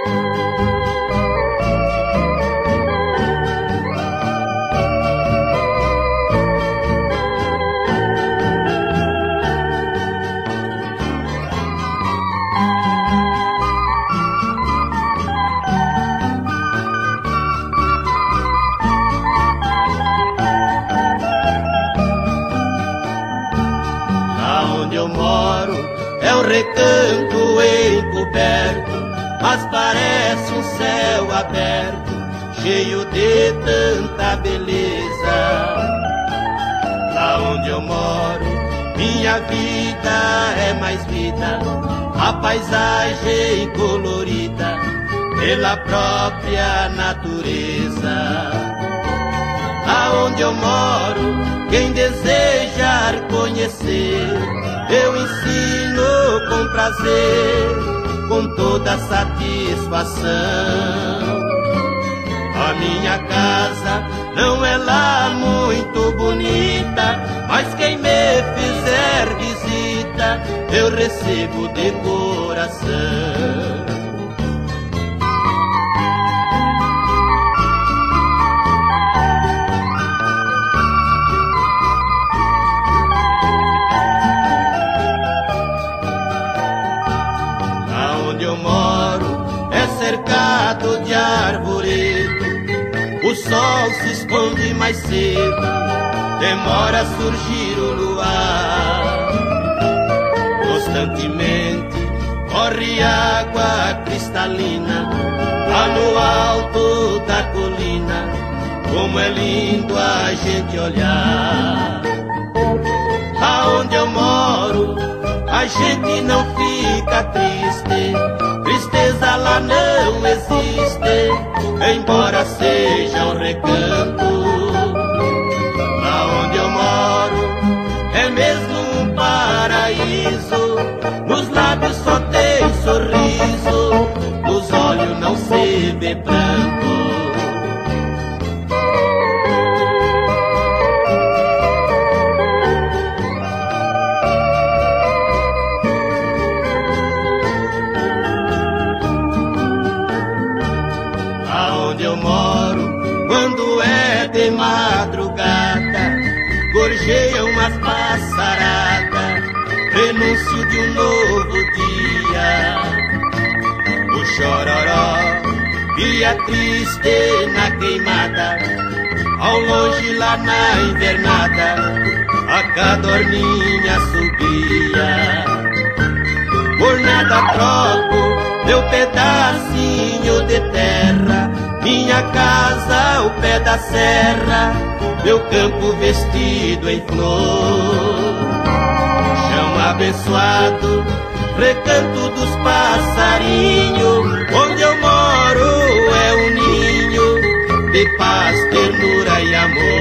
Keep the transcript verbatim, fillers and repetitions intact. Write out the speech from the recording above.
Eu moro é um recanto encoberto, mas parece um céu aberto, cheio de tanta beleza. Lá onde eu moro, minha vida é mais vida, a paisagem colorida pela própria natureza. Lá onde eu moro, quem desejar conhecer, eu ensino com prazer, com toda satisfação. A minha casa não é lá muito bonita, mas quem me fizer visita, eu recebo de coração. Eu moro é cercado de arvoredo, o sol se esconde mais cedo, demora a surgir o luar. Constantemente corre água cristalina lá no alto da colina, como é lindo a gente olhar. Lá onde eu moro, a gente não fica triste, tristeza lá não existe, embora seja um recanto. Lá onde eu moro é mesmo um paraíso, nos lábios só tem sorriso, nos olhos não se vê pranto. Eu moro, quando é de madrugada, gorjeiam umas passaradas, prenúncio de um novo dia. O chororó via triste na queimada, ao longe lá na invernada, a cadorninha subia. Por nada troco meu pedacinho de terra, minha casa ao pé da serra, meu campo vestido em flor. Chão abençoado, recanto dos passarinhos, onde eu moro é um ninho de paz, ternura e amor.